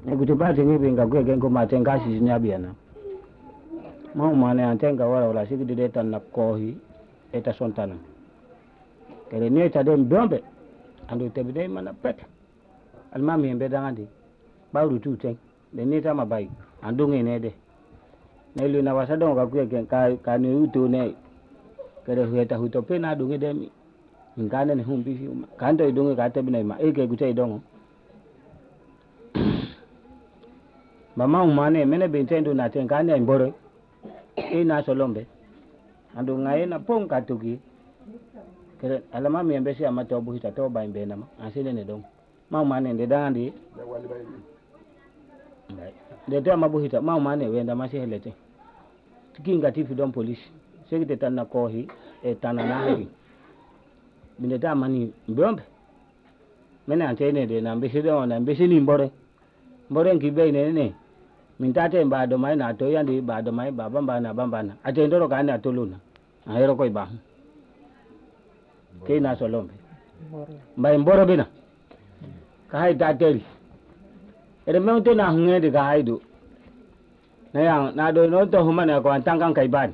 Nekutipati ngipinga kweke ngumatenga sisi nyabiana. Maumane antenga wala siki dideta na kohi eta sontana. Kere ni eta dem dombe andu tebide mana pet. Almami embeda ngandi. Bauru tu teng. De ni ta mabai andu ngene de. Nelu na wasado ngakweke ka ni utu ne. Kere hueta hutope na dungi demi. Ngane ne humbisi kando idungi ka tebine ma eke gute idongo. Mama umane mene bintendo na tenkane mbore. Ina solombe. Andu ngai na pong katuki. Kere alama mi mbesi amato buhita to ba mbena ma. Asile ne dong. Ma umane ndedandi. De to mabuhita ma umane wenda masi helete. Tikinga tifi don police. Sekite tanna kohi e tanna nahi. Bindeta mani mbombe. Mene antene de na mbesi do na mbesi ni mbore. Mbore nkibe ne. Mintate mbado mai na to yandi bado mai bambana atendoro kane atoluna ahero koi ba ke na solombe mbai mboro bina ka hai tateri ere meunte na ngede ka haido na ya na do no to humana ko antangang kai ban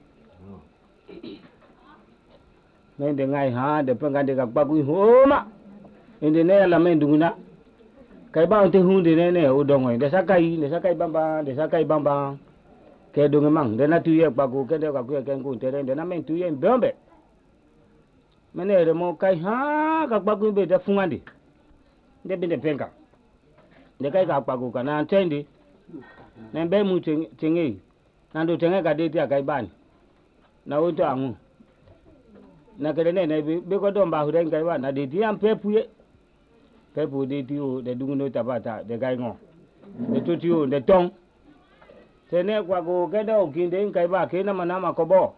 mende ngai ha de pengande ka bagu homa inde ne la mendunguna kai ba te hunde ne udongo de sakai bamba ke dunga mang de na tuye bagu ke de ka ku ke ngu te de na men tuye mbombe mene re mo kai ha ka bagu be de fungandi de binde penga de kai ka bagu kana tendi ne be mu tingi na do tenge ka de ti kai ban na wo to angu na ke ne be ko don ba hu de kai ba na de ti am pepuye pepu de tiu de dunguno tabata de gaingo de tutiu de tong tene kwa go keda ukinde kai ba ke na manama kobo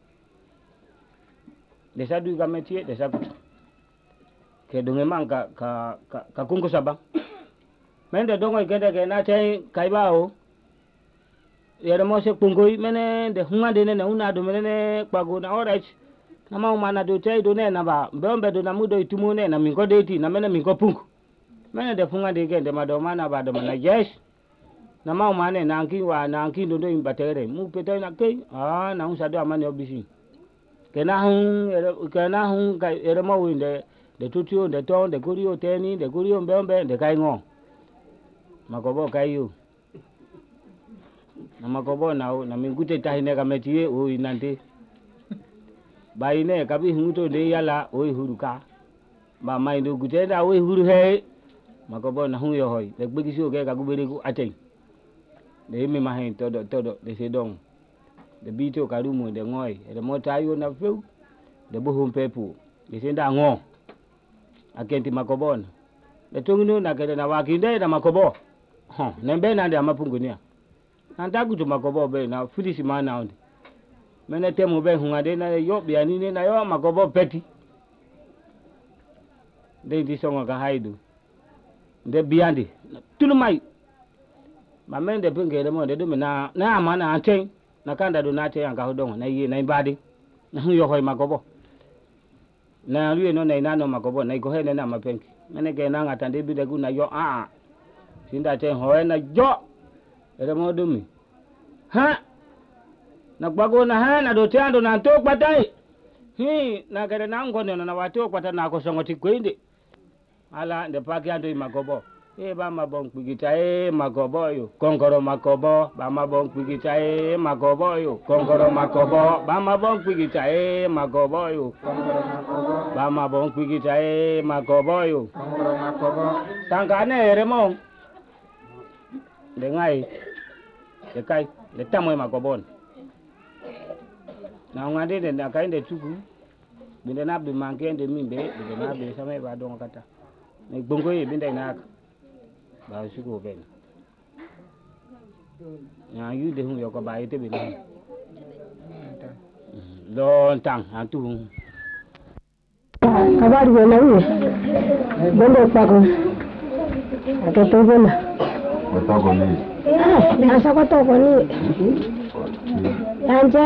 de sadu ga metie de saku ke dunge manga ka kungu saba mende dongo keda ke na tai kai ba o yere mo se kungoi mene de hunga de ne una do mene kwa go na alright na mau mana do tai do ne na ba mbombe do na mudo itumu ne na mingo deti na mene mingo pungu mene de funga de gende madomana ba do na yes na mau mane na anki wa na anki do imbatere mu pete na ke na unsa do amane obisi kena hun ka ere mo winde de tutio de ton de kurio teni de kurio mbombe de kai ngo makobo kai yu na makobo na mingute tahine ka metie o inante baine kabi hunguto de yala o huruka ba mai do gutenda o huru he makobo na huyo hoy de gbegisi o ke ka gubere ku ateng de mi mahen todo de sedong de bito karumu de ngoi de motayo na feu de buhum pepu de senda ngo akenti makobon de tungunu na kede na wakinde na makobo nembe na de amapungunia antagu to makobo be na filisi mana onde mene temu be hungade na yo biani ni na yo makobo peti de di songo ka haidu de biandi tulumai mamende pengele mo de do na amana anten na kanda do na te anga hodongo na yi na ibadi na yo hoy makobo na liye no na inano makobo na iko hele na mapenki mene ke na ngata de bi de gu na yo sinda te hoye na jo ere mo dumi ha na gbago na ha na do te ando na to kwatai na kere na ngono na watu kwata na ko songo ti kwende ala de paki ando makobo ba mabong pigita makobo yo kongoro makobo ba mabong pigita makobo yo kongoro makobo ba mabong pigita makobo yo kongoro makobo ba mabong pigita makobo yo kongoro makobo tangane remo de ngai de kai de tamo makobo na ngade de na kai de tuku binde na bi mankende mimbe binde na bi same ba don kata ne bongo ye binde na ba suko ben ya yu de hu yo ko ba ite bi don tang antu kabari we na wi bondo pako ato bena Batako ni. Asa ko to ko ni anje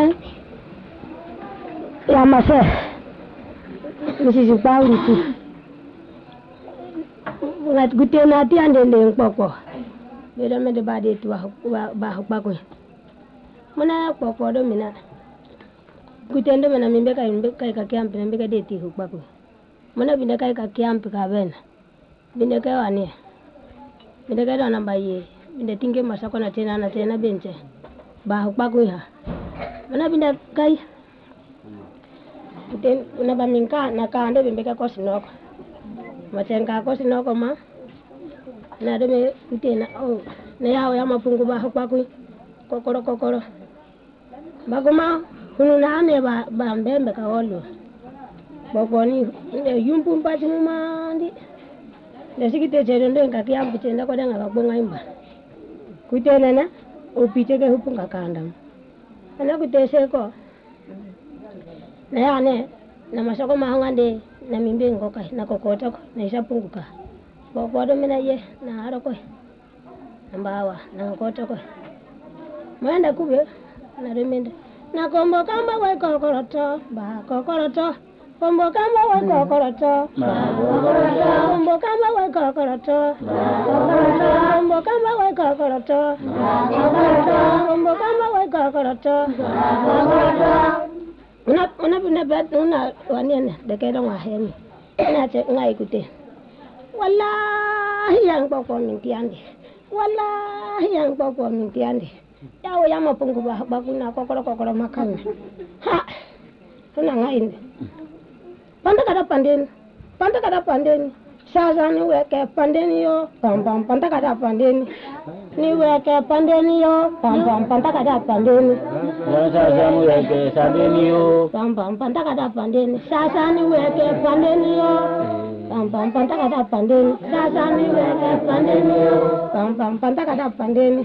ya mase misi Paulu tu ngat gute na ti ande leng poko beda me de bade tu ba ko mona ko do mina kutendo mena mimbe kai ka kiampi mimbe ka de ti ba ko mona binde kai ka kiampi ka bena binde ka wani binde ka na baye binde tinge masako na tena benche ba ko ha mona binde kai kuten una ba minka na ka ande binde ka kosinoko maten ka kosinoko ma na de me kutena na ya mapungu ba ko kokoro baguma hunu na ne ba mbembe ka wolo bogoni yumpu mpati mumandi lesikite cherende ka kiambu chenda ko denga ka bonga imba kutena na upite ke hupunga kanda ana kutese ko na ya ne na masoko mahangande na mimbe ngoka na kokota na isapunguka bogodo mina ye na haro ko mbawa na kokota ko mwenda kube na remende na kombo kamba we kokoroto ba kokoroto kombo kamba we kokoroto ba kokoroto kombo kamba we kokoroto ba kokoroto kombo kamba we kokoroto ba kokoroto kombo kamba we kokoroto ba kokoroto una bet una wanene de ke don ahemi na te ngai kute wallahi yang poko mintiande wallahi yang poko mintiande yawo yama pungu ba kuna kokoro makan ha tuna ngain panta kada pandeni sasa ni weke pandeni yo pam panta kada pandeni ni weke pandeni yo pam panta kada pandeni sasa ni weke pandeni yo pam panta kada pandeni sasa ni weke pandeni yo pam panta kada pandeni sasa ni weke pandeni yo pam panta kada pandeni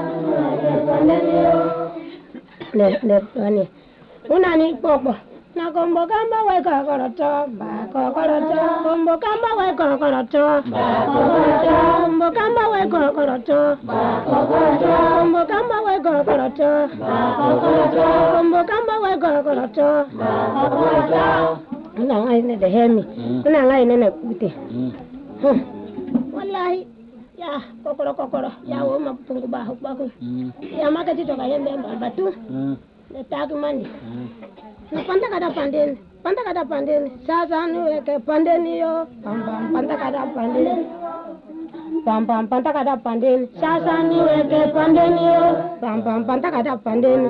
le ani unani popo na kombo kamba we kokoroto ba kokoroto kombo kamba we kokoroto ba kokoroto kombo kamba we kokoroto ba kokoroto kombo kamba we kokoroto ba kokoroto kombo kamba we kokoroto ba kokoroto na ngai ne de hemi na ngai ne kute wallahi ya kokoro ya wo mapungu ba ko ya makati to kayembe batu le tag mandi na panta kada pandeni sasa ni weke pandeni yo panta kada pandeni panta kada pandeni sasa ni weke pandeni yo panta kada pandeni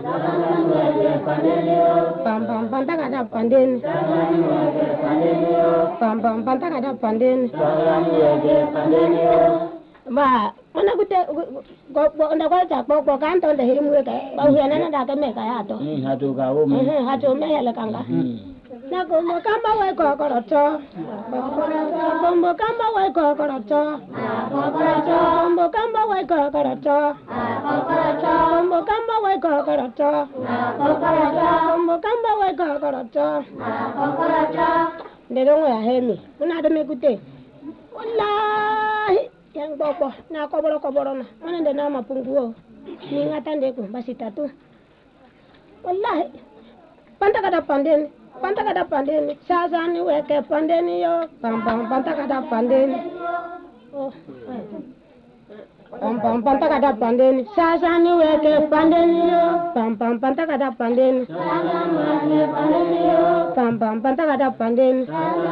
panta kada pandeni panta kada pandeni ba mana gute go nda ko ta ko kan to de himu ke ba huana na da ka me ka ya to hatu ka o me hatu me ya la kanga na ko mo kamba we ko koroto kombo kamba we ko koroto kombo kamba we ko koroto kombo kamba we ko koroto kombo kamba we ko koroto de dongo ya hemi una de me gute wallahi yang bobo na koboro na mana de na mapunguo ni ngatande ko basi tatu wallahi panta kada pandeni sasa ni weke pandeni yo panta kada pandeni panta kada pandeni sasa ni weke pandeni yo panta kada pandeni panta kada pandeni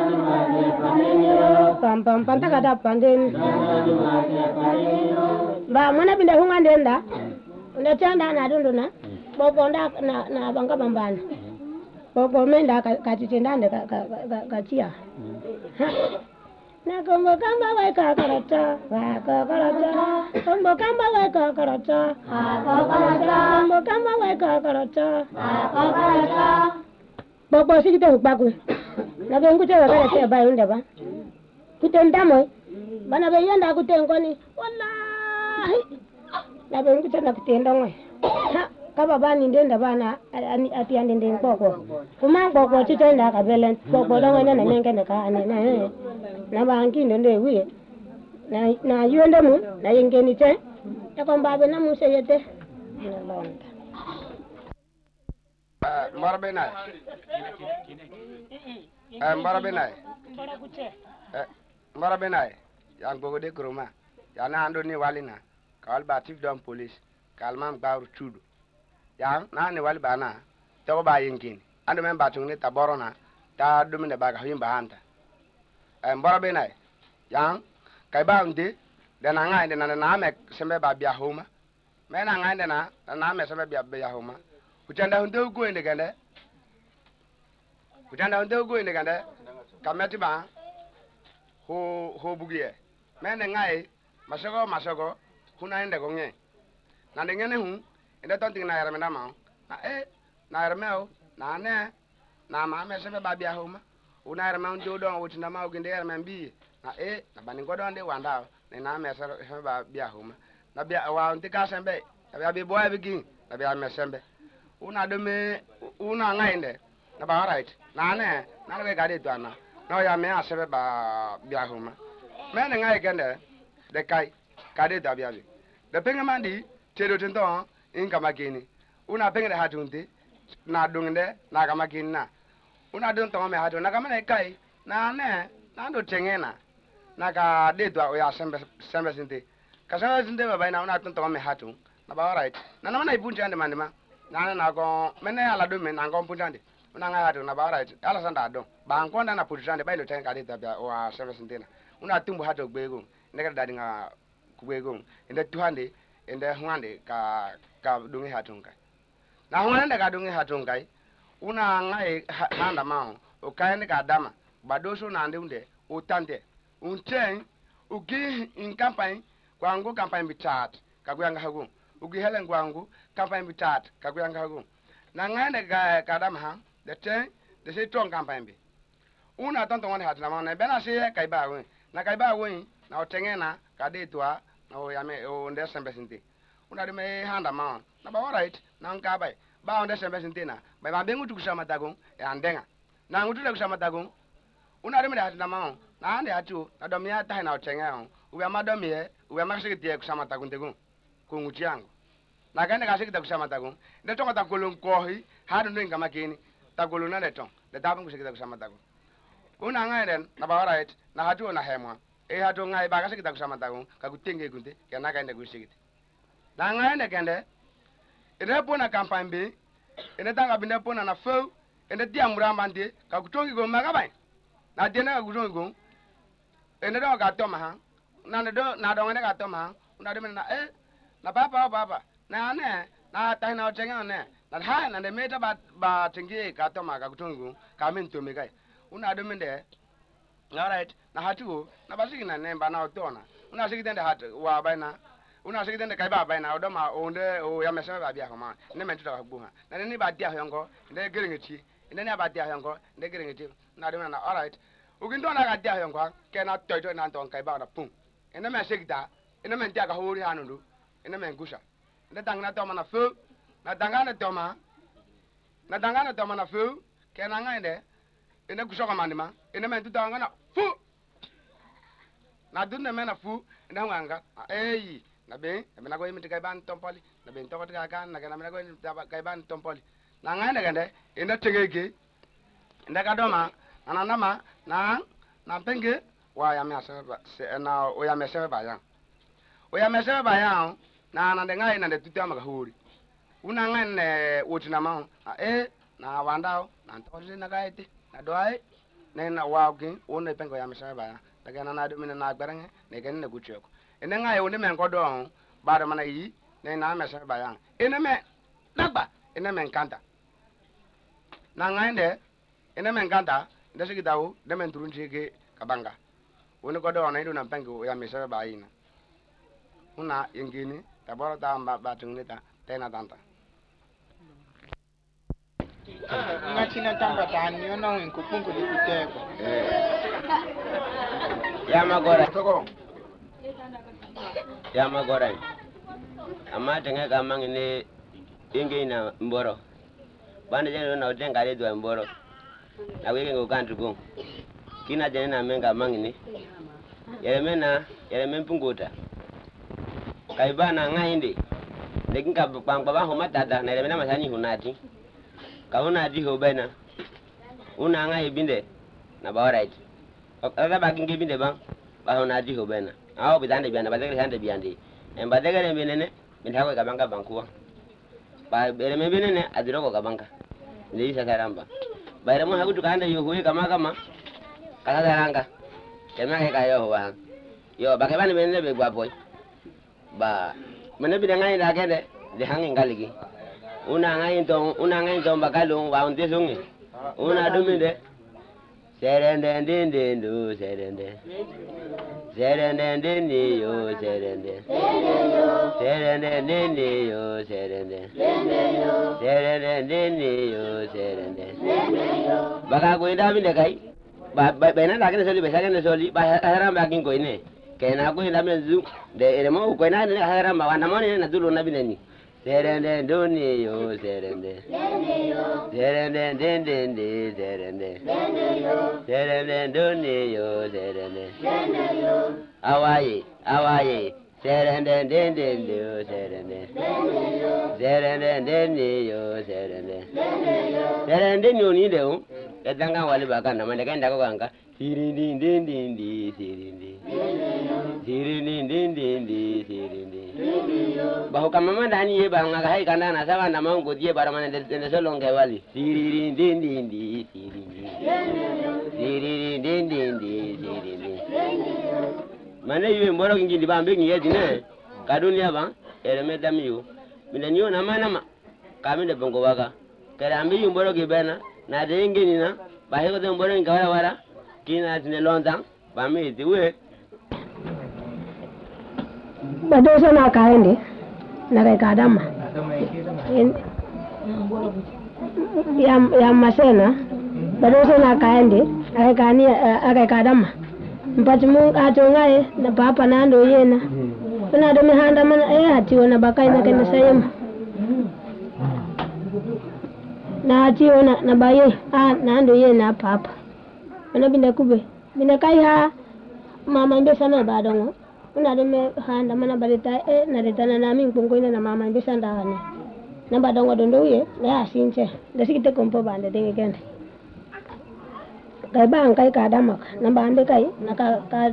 panta kada pandeni ba mana binda hungande nda tanda na dunduna bobo nda na banga bambana bobo menda katitendande ka tia na kombo kamba we kokoroto ba kokoroto kombo kamba we kokoroto ba kokoroto kombo kamba we kokoroto ba kokoroto bobo sikite ukbaku na bengute wa te ba yunda ba kutenda moy bana be yanda kutengoni wallahi na bengute na kutenda ngoy kaba bani ndenda bana ati ande ndeng boko kuma boko titenda ka belen boko dongo na nenge ne ka ane na bangi ndende wi na yende mu na yengeni te e ko mbabe na mu seyete na londa Marabenai Marabenai yang gogo de kroma ya na ando ni walina kawal ba chief dom police kalmam gbaru chudu yang na ne wal bana to ba yinkin ando men ba tungne ta borona ta dumine ba ga himba hanta mboro be nai yang kai ba ndi de na ngai de na me sembe ba bia homa me na ngai de na me sembe bia homa utanda hundo go inde gande kameti ba ho bugie me ne ngai masogo kuna inde go nge na de ngene hu inde ton ting na yara me na ma na na yara me o na ne na ma me sembe ba bia homa una yara me ndo don wuti na ma o ginde yara me bi na na bani godon de wanda ne na me sembe ba bia homa na bia wa ntika sembe na bia boy bigi na bia me sembe una de me una ngainde na ba right na ne na le ga de twana no ya me asebe ba bia homa me ne ngai gende de kai ka de da bia bi de penga mandi tedo tento in kama kini una penga de hatunte na dungde na kama kini na una don to me hatu na kama ne kai na ne na do tengena na ka de twa o ya sembe sinte ka sembe sinte ba bai na una ton to me hatu na ba right na na ibunja ande mandima na go mene ala do me na go punjande una nga hatu na ba right ala sanda do ba nkonda na punjande ba ilo ten ka de tabia o service ntina una tumbu hatu gbego ndeka dadi nga kubego inde tuhande inde hwande ka dungi hatu ngai na hwande ka dungi hatu ngai una nga handa ma o kaine ka dama ba do so na nde utante unten ugi in campaign kwangu campaign bitat ka kuyanga hagu ugi helen kwangu campaign bitat ka kuyanga hagu na ngane ka dama ha de se ton campaign bi una tonto ngone hat na ma na bena se kai ba we na kai ba we na otengena ka de toa na o yame o nde sembe sinte una de me handa ma na ba right na nka bai ba onde sembe sinte na ba bengu tukusama tago ya ndenga na ngutu de kusama tago una de me hat na ma na ande atu na do me ata na otenga uwe ma do me uwe ma se tie kusama tago ndego ko nguti yangu na gane ka se kusama tago de tonga ta kolon ko hi ha do ngama kini ta kolon na de ton de ta bungu se kusama tago una ngai den na ba right na hatu na hemwa hatu ngai ba ka se kusama tago ka kutenge kunte ke na ka inde gusigiti na ngai ne kende ene pona campaign be ene tanga bine pona na fo ene dia muramba nte ka kutongi go maga bai na dena ka kutongi go ene do ka toma ha na do ngene ka toma ha una de na na papa na ne na ta na otenga ne na ha na de meta ba tingi ka toma ka kutongi go ka min to me kai una de mende all right na hatu na basiki na nemba na otona una siki tende hatu wa bai na una siki tende kai ba bai na odo ma onde o ya meseme ba bia homa ne mentu da gbu ha na ne ba dia hongo ne geringeti ne ba dia hongo ne geringeti na de na all right ugindo na ga dia hongo ke na toito na ton kai ba na pum ene me siki da ene men dia ga hori hanundu ene men gusha ne dang na to ma na fu na dangana to ma na fu ke na ngainde ene gusha ka mandima ene men tu dangana fu na dunne mena fu ene nganga na be na go imiti kai ban tompoli na be tokot ka kan na ga na go kai ban tompoli na ngane gande ene tegege ende ka doma ana ma na penge wa ya me aseba na o ya me sebe ba ya na de ngai na de tutu ama ka huri una ngane wotina ma na wandao na ntoli na gaiti na doai na wa gin one pengo ya me sebe ba ya daga na do mina na gbaranga ne gan na gucheko ene ngai one men godo ba mana yi ne na me sebe ba ya ene me nagba ene men kanta na ngai de ene men kanta de sigi dawo de men turunji ge kabanga one godo na ido na pengo ya me sebe ba yi na una ingini taboro ta ba tunita tena tanta ngachina tamba tani ona nkupungu di kuteko ya magora ama tenga kamang ni ingi na mboro bande jeno na otenga le dwa mboro na wege ngo kantu go kina jeno na menga mangini yele men punguta kai bana ngainde nekinga bangba ba homa tata na yele na masani hunati kauna di ho bena una ngai binde na ba right ada ba kinge binde ba una di ho bena ao bidande bianda ba zeke hande biande Emba degere binene bintago kabanga bankuwa. Ba bere me binene adiro ko kabanga. Ndi isa karamba. Bayre mo hagu tukanda yo huwe kama kala daranga. Kema ke kayo wa. Yo ba ke bani binene be gwa boy. Ba mene bidanga ina kede de hangi ngaligi. Una ngai to bakalo wa unte sungi. Una duminde. Serende ndindu serende. Serende ndini yo serende. Serende ndini yo serende. Serende ndini yo serende. Baka kuinda binde kai. Ba bena lakini soli besakene soli ba haram bakin ko ine. Kena ko inda mzu de eremo ko ina ne haram ba wana mone na dulu na bineni. Serende ndini yo serende. Serende ndini serende. Serende ndini yo serende. Awaye serende ndini yo serende. Serende ndini yo serende. Serende nyoni deu edanga wali bakana mane kenda ko kanga sirindi ndindi sirindi. Sirindi ndindi sirindi. Bahu kama mandani ye ba ngaga hai kanda na sawa na mango die bara mane de solonge wali sirindi ndindi sirindi. Sirindi ndindi sirindi. Mane yue mboro ngindi bambe ngiye dine kadunia ba ereme damiyo minanyo na manama kaminde bongo waka kerambi yumboro gibena na dengi nina bahiko de mboro ngawara wara kina tine londa bami diwe badoso na kaende na kai kadama ya masena badoso na kaende akai kadama mpachimu atongae na papa nando yena kuna do mihanda mana hatiwa na bakai na kenda sayema na hatiwa na baye nando yena papa mana binda kube binda kai ha mama mbe sana badongo kuna do me handa mana balita na retana na min kungoina na mama mbe sanda hane na badongo dondo ye na asinche da sikite kompo bande denge kende kai bang kai kadama na bande kai na ka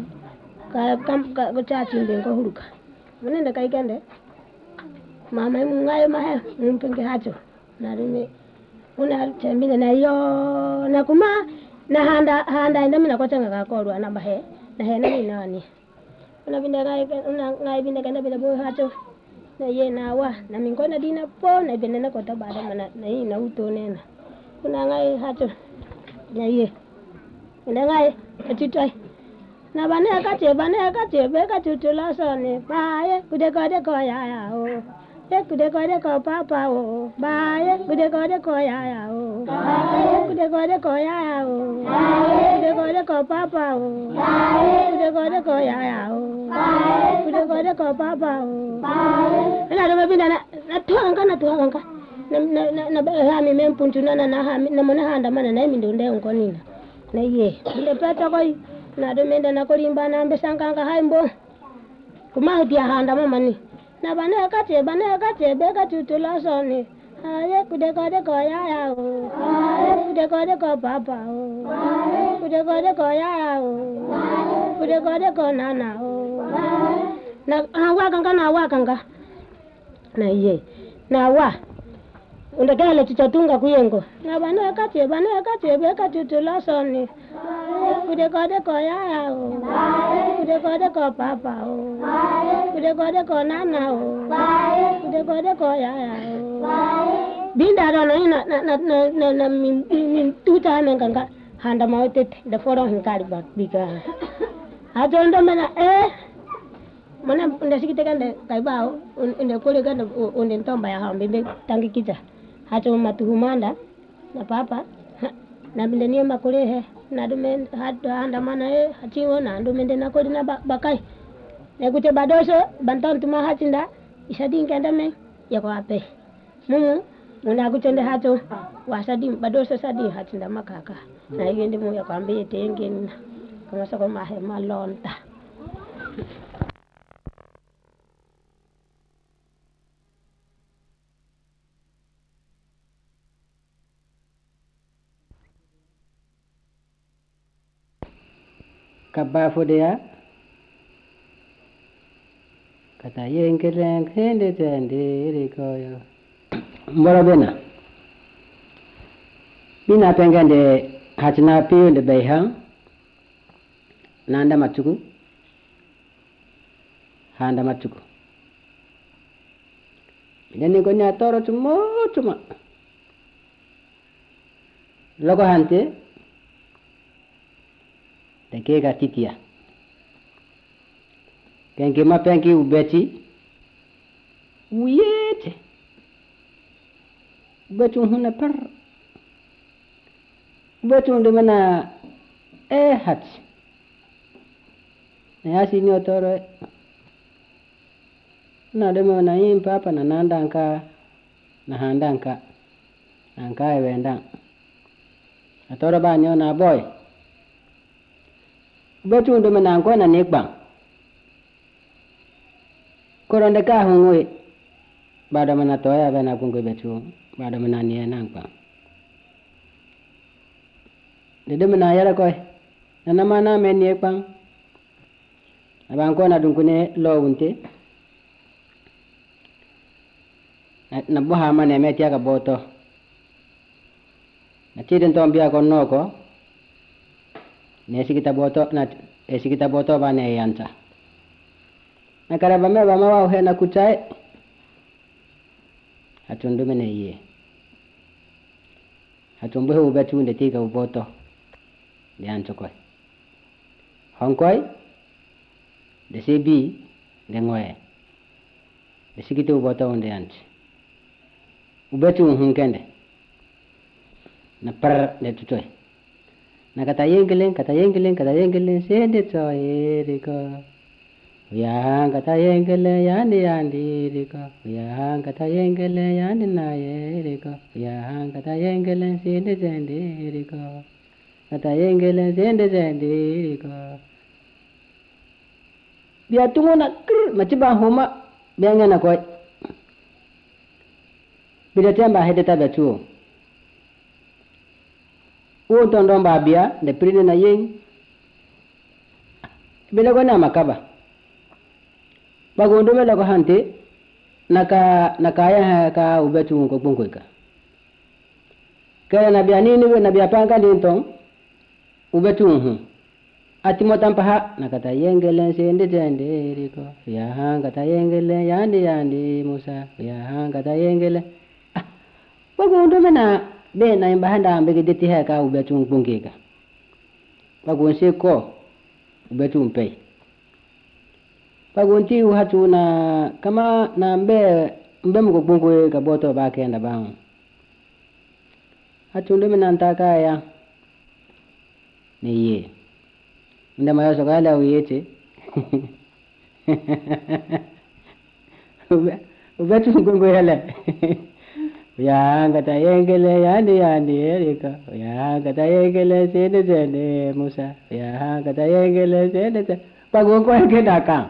chachi mbengo huruka munende kai kende mama ngai mahe mpenge hacho na rume una chembile na yo na kuma na handa enda mina kwatanga ka kolwa na bahe na he na nani una binda ngai binda kana binda bo hacho na ye na wa na mingona dina po na binda na kota bada mana na ina utonena kuna ngai hacho na ye ina ngai atitai na bane akate be ka tutula sone bae kude ko ya o kude ko papa o bae kude ko ya o kude ko ya o kude ko papa o kude ko ya o kude ko papa o ina do bina na tuanga na ha mi mempuntu na mona handa mana na mi ndonde onkonina na ye nde peta koi na do menda na kolimba na mbe sankanga haimbo kuma dia handa mama ni na bane akate be ka tutula sone aye kude ko ya o kude ko papa o kude ko ya o kude ko nana o na wa kanga na ye na wa undakala tutatunga kuyengo na bane akate be ka tutula sone kude ko ya o kude ko papa o kude ko nana o kude ko ya o binda na min tuta men kanga handa mautet da foro hinkari ba biga ajondo mena mana unda sikite kande kai ba unda kole kande unda ntomba ya hambe tangi kita hato matuhumanda na papa na binda ni makole he na dume handa mana hatiwo na dume ndena kodi na bakai na kute badoso bantan tuma hatinda isadin kanda me yako ape mumu muna kutende hato wasadim badoso sadi hatinda makaka na yende mu yako ambe tengena kama sako mahe malonta Kabafo dia kata yengelen kende tende rikoyo mbora bina pengande hatina piyo de bayha nanda matuku handa matuku jadi ko nya toro cuma logo hante de kega titia pengi ma pengi ubeti uyete betu huna par betu de mana hat ya sini otoro na de mana yin papa na nandanka na handanka nanka wenda atoro ba nyo na boy betu de mana ko na nekbang koronde ka hungwe bada mana toya bana kungwe betu bada mana nie nangpa de mana yara koy na mana men nie pang abang ko na dungkune lo unte na boha mane me tia ka boto na chiden tombia ko noko ne sikita boto na sikita boto bane yanta na karaba me ba mawa he na kuchai hatundu mene ye hatumbu hu betu nde tika uboto de ancho koy hongkoy de sebi de ngoe de sikite uboto nde anchi ubetu hunkende na par de tutoy na kata yengelen sende to eriko ya kata yengele yandi riko ya kata yengele yandi na riko ya kata yengele sende riko kata yengele sende riko biar tunggu nak macam homa biar nak koi bila tiamba hede tabe tu tondo babia de prine na yeng bila ko na makaba bagondo mela ko hante nakaya ka ubetu ko bonkoika kaya na biani ni na biapanga dintong ubetu atimo tampaha nakata yengele sende riko ya kata yengele yandi musa ya kata yengele bagondo mena be na imbahanda ambege deti ka ubetu bonkoika bagonse ko ubetu mpei pagunti uhatu na kama na mbe mkubungu ka boto ba kenda bang hatu ndeme na ntaka ya ni ye nda mayo sokala uyete ubetu mkungu hele ya ngata yengele yandi erika ya ngata yengele sende musa ya ngata yengele sende pagungu kenda ka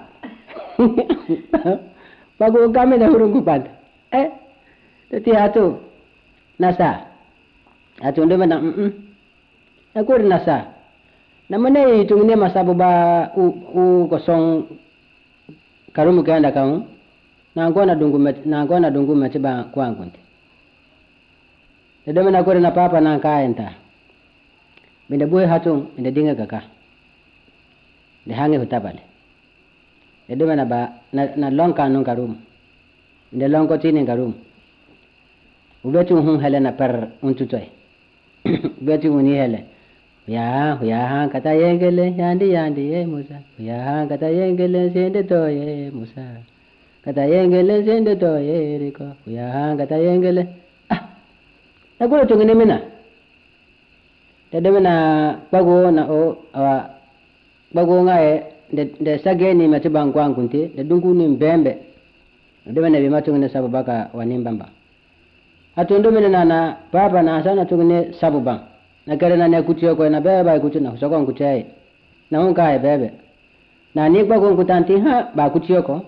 bago kami dah hurung kupat teti hatu nasa hatu ndo mana aku nasa namanya itu ni masa boba u kosong karumu kanda kau na ngona dungu matiba kwangu nti ndio mana aku na papa na kaenta benda boy hatu benda dinga kaka de hange hutabale Edo mana ba na longka nung karum. Inde longko tini karum. Ubetu hele na per untutoy. Ubetu uni hele. Ya kata yengele yandi musa. Ya kata yengele sende to musa. Kata yengele sende to riko. Ya kata yengele. Na kulo tungine mina. Edo mana bago na bago ngae de sageni matibang kwangu nti de dungu ni mbembe ndebe na bimatu ngene sababaka wanimbamba atondo mene na papa na sana tungene sabubang na kare na ne kutiyo ko na beba kutu na soko ngutai na unka e bebe na ni kwa kutanti ba kutiyo ko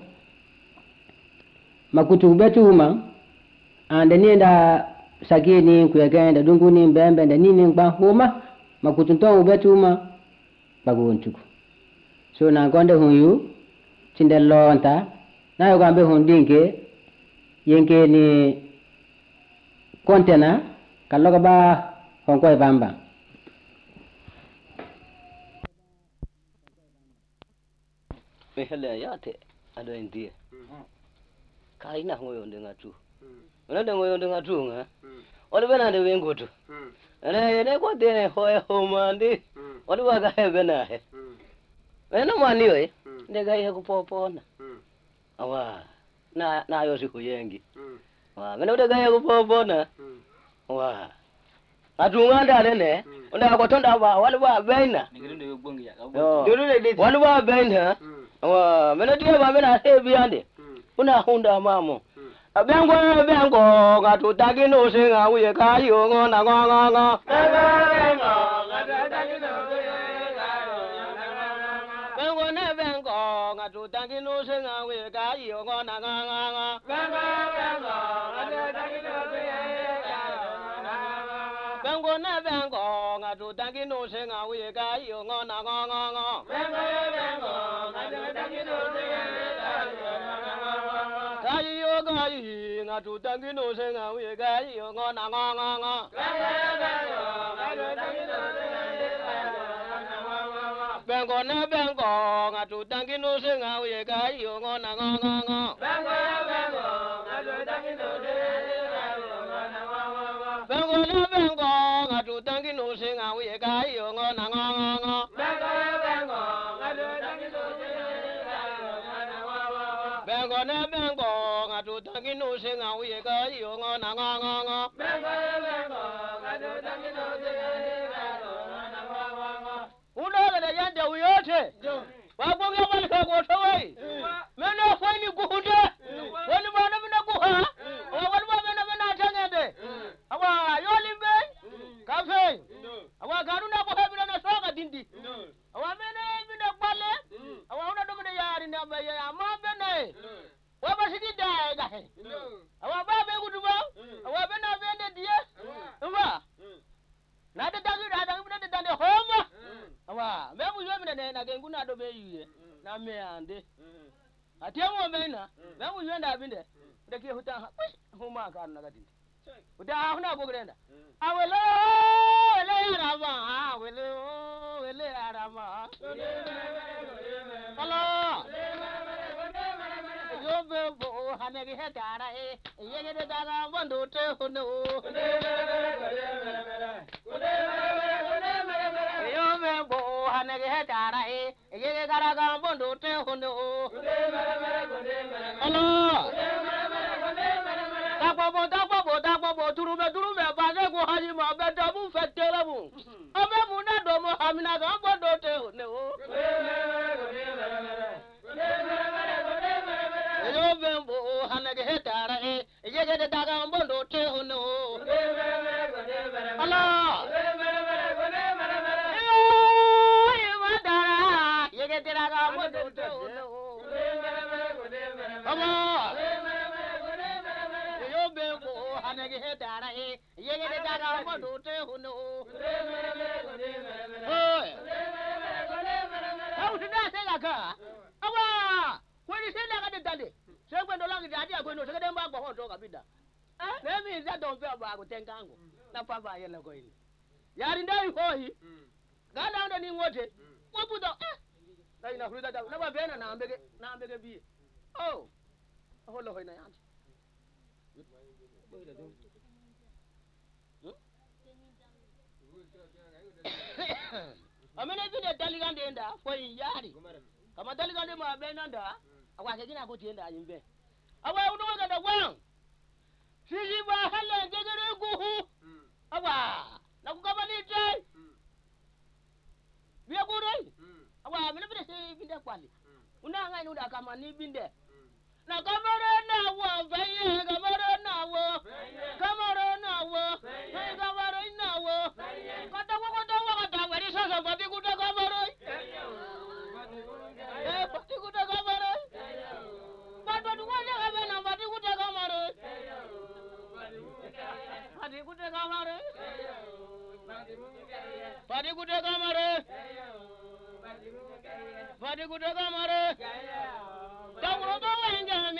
makutu betu uma ande ni nda sageni kuyagenda dungu ni mbembe nda nini kwa huma makutu nto betu uma bago nchuku so na gonde huyu cinde lonta nayo kambe hundinke yenke ni kontena kaloka ba hongkoi bamba mehele yate ado india kaina ngoyo ndenga tu nande ngoyo ndenga tu nga ole bana de wengoto ene ko de hoye homandi ole waga hebena he ene mani we ndega ye kupopona awa na yo siku yengi wa mena ndega ye kupopona wa atunga ndale ne onda akotonda ba wale ba bena wale ba bena wa mena tiye ba mena hebi ande una hunda mamo bengo gatu takino singa uye kayo ngona ngona bengo gatu takino singa uye kayo ngona ngona bengo gatu takino singa uye kayo ngona ngona kayi ngatu tangino senga uye kayi ngona ngona bengo ngatu tangino senga uye kayi ngona ngona bengo ngatu tangino senga uye kayi ngona ngona bengo ngatu tangino senga uye kayi ngona ngona unaga da yanda uyote wagonga wale kwa tawai mena fani guhunde wani bana mena guha wani bana mena tangende awa yolimbe kafe awa garuna ko hebina na soga dindi awa mena kwale awa una do mena yari na ma bene wa basiki da he awa ba be guduba awa bena bende die umba na da da da homa awa me mu yo mena na gengu na do be yiye na me ande atiamo mena me mu yo nda binde de ke huta homa ka na gadi uda huna go grenda awelo ele arama awelo ele arama Allah yo be bo hanegi hetara e yege de daga bondo te hono yo be bo hanegi hetara e yege garaga bondo te hono Allah Dagbo turume baze go haji ma be dabu fetela mu abe mu na do mo amina ga bondo te hono yo be bo hanegi hetara e yege de daga bondo te hono Allah yege de daga bondo te hono Allah yo be bo hanegi hetara e yege de daga bondo te hono hoy hausa se laka awa kwani se laka de dale se kwendo langi dadi akwendo se de mba gbo to kabida na mi za don fe ba ko tenkango na pa ba yele ko ini yari ndai hoyi gada ndo ni ngote wabudo na ina fruda da na ba bena na ambege bi oh holo hoy na yanti amene bide daligande nda fo yari kama daligande ma bena nda akwa kegina ko tienda yimbe awa uno ga da wan sisi ba halle jegere guhu awa na ku kabani tai biya guroi awa mene bide se binde kwali una ngai nuda kama ni binde na kamara na wa baye kamara na wa kamara na wa kamara na wa kata wari sasa pati kuta kamara pati kuta kamara pati duwanya kabena pati kuta kamara pati kuta kamara pati kuta kamara pati kuta kamara Tawro to wenga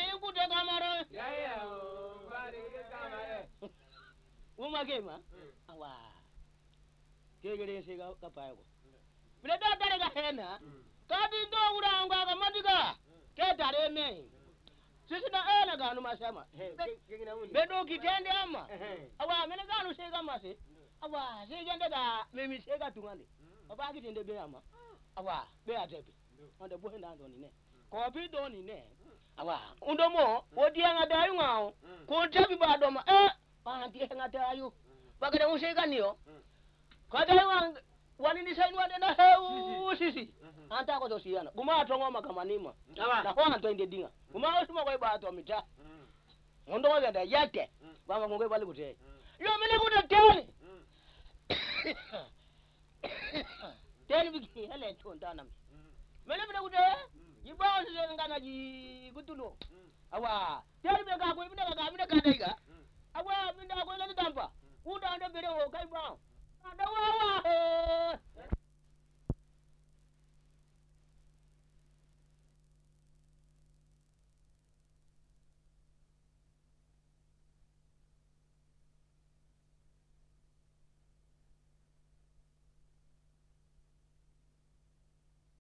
Uma kema. Awa. Kegere se ka payo. Bila da tare ga hena. Ka di do ura ngwa ga madiga. Ke tare me. Sisi na ena ga no masema. Be do kitende ama. Awa mena ga no se ga mase. Awa se gende ga memi se ga tungande. Aba kitende be ama. Awa be atebi. Onde bo henda ndo ni ne. Ko bi do ni ne. Awa undomo odi anga dayu ngao. Ko tabi ba do ma panti anga dayu. Bagada usega niyo. Ko dayu wani ni sai wande na heu sisi. Anta ko do siana. Guma tongo makamanima. Na ko anto inde dinga. Guma usuma ko ba to mita. Ondo ga da yate. Baba ngwe bali kute. Yo mele kuda tele. Tele biki hele tonda nam. Mele bida kuda. Jibawo se ngana ji kutulo. Awa, tele be ga ko ibina ga mina ka daiga. Awa mina ko le tampa. Uda ndo bere o kai ba. Ada wa